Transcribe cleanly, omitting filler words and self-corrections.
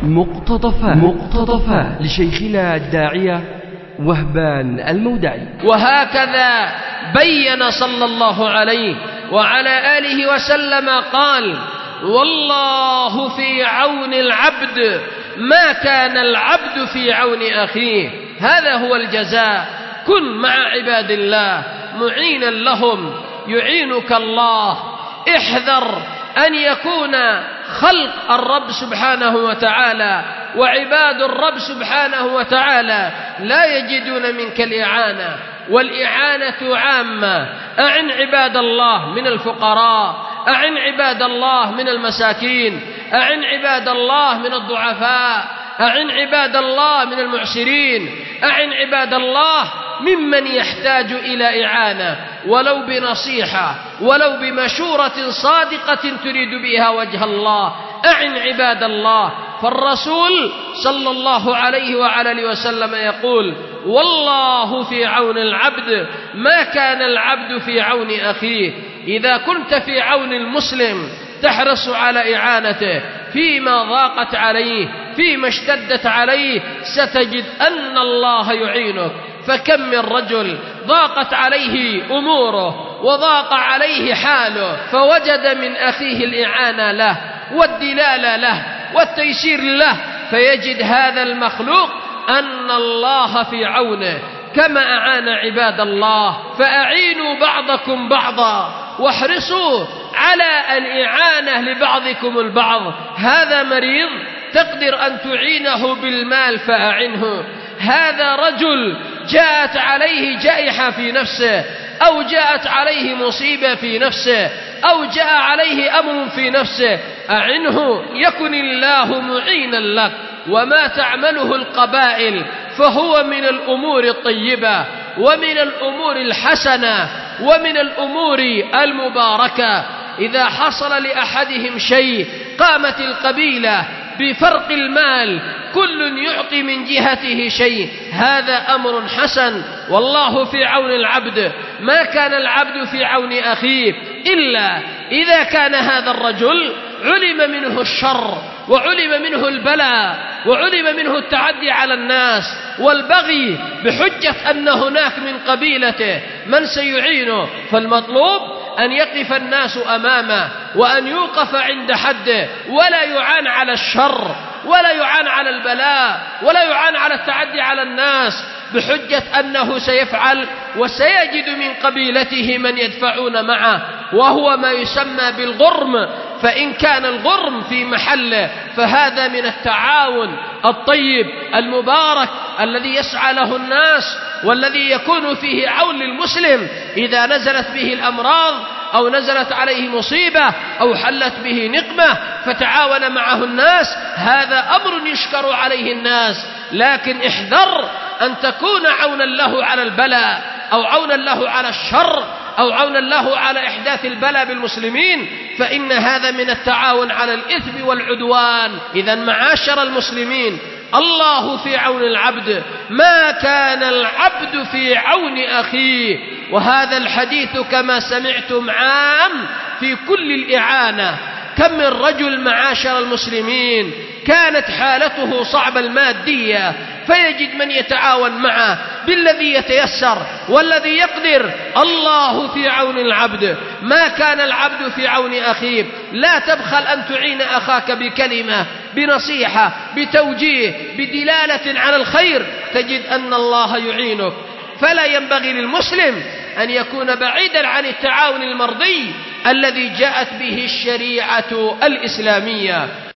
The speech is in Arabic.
مقتطفات لشيخنا الداعية وهبان المودعي. وهكذا بين صلى الله عليه وعلى آله وسلم قال: والله في عون العبد ما كان العبد في عون أخيه. هذا هو الجزاء. كن مع عباد الله معينا لهم يعينك الله. احذر أن يكون خلق الرب سبحانه وتعالى وعباد الرب سبحانه وتعالى لا يجدون منك الإعانة، والإعانة عامة. أعن عباد الله من الفقراء، أعن عباد الله من المساكين، أعن عباد الله من الضعفاء، أعن عباد الله من المعسرين، أعن عباد الله ممن يحتاج إلى إعانة، ولو بنصيحة، ولو بمشورة صادقة تريد بها وجه الله. أعن عباد الله. فالرسول صلى الله عليه وعلى آله وسلم يقول: والله في عون العبد ما كان العبد في عون أخيه. إذا كنت في عون المسلم تحرص على إعانته فيما ضاقت عليه، فيما اشتدت عليه، ستجد أن الله يعينك. فكم من رجل ضاقت عليه أموره وضاق عليه حاله فوجد من أخيه الإعانة له والدلالة له والتيسير له، فيجد هذا المخلوق أن الله في عونه كما أعان عباد الله. فأعينوا بعضكم بعضا واحرصوا على الإعانة لبعضكم البعض. هذا مريض تقدر أن تعينه بالمال فأعنه. هذا رجل جاءت عليه جائحة في نفسه، أو جاءت عليه مصيبة في نفسه، أو جاء عليه أمر في نفسه، أعنه يكن الله معينا لك. وما تعمله القبائل فهو من الأمور الطيبة ومن الأمور الحسنة ومن الأمور المباركة. إذا حصل لأحدهم شيء قامت القبيلة بفرق المال، كل يعطي من جهته شيء. هذا أمر حسن. والله في عون العبد ما كان العبد في عون أخيه إلا إذا كان هذا الرجل علم منه الشر وعلم منه البلاء وعلم منه التعدي على الناس والبغي بحجة أن هناك من قبيلته من سيعينه. فالمطلوب أن يقف الناس أمامه وأن يوقف عند حده، ولا يعان على الشر ولا يعان على البلاء ولا يعان على التعدي على الناس بحجة أنه سيفعل وسيجد من قبيلته من يدفعون معه، وهو ما يسمى بالغرم. فإن كان الغرم في محله فهذا من التعاون الطيب المبارك الذي يسعى له الناس، والذي يكون فيه عون للمسلم إذا نزلت به الأمراض أو نزلت عليه مصيبة أو حلت به نقمة فتعاون معه الناس. هذا أمر يشكر عليه الناس. لكن احذر أن تكون عونا له على البلاء أو عونا له على الشر أو عونا له على إحداث البلاء بالمسلمين، فإن هذا من التعاون على الإثم والعدوان. إذا معاشر المسلمين، الله في عون العبد ما كان العبد في عون أخيه. وهذا الحديث كما سمعتم عام في كل الإعانة. كم من رجل معاشر المسلمين كانت حالته صعبة المادية فيجد من يتعاون معه بالذي يتيسر والذي يقدر. الله في عون العبد ما كان العبد في عون أخيه. لا تبخل أن تعين أخاك بكلمة، بنصيحة، بتوجيه، بدلالة على الخير، تجد أن الله يعينك. فلا ينبغي للمسلم أن يكون بعيدا عن التعاون المرضي الذي جاءت به الشريعة الإسلامية.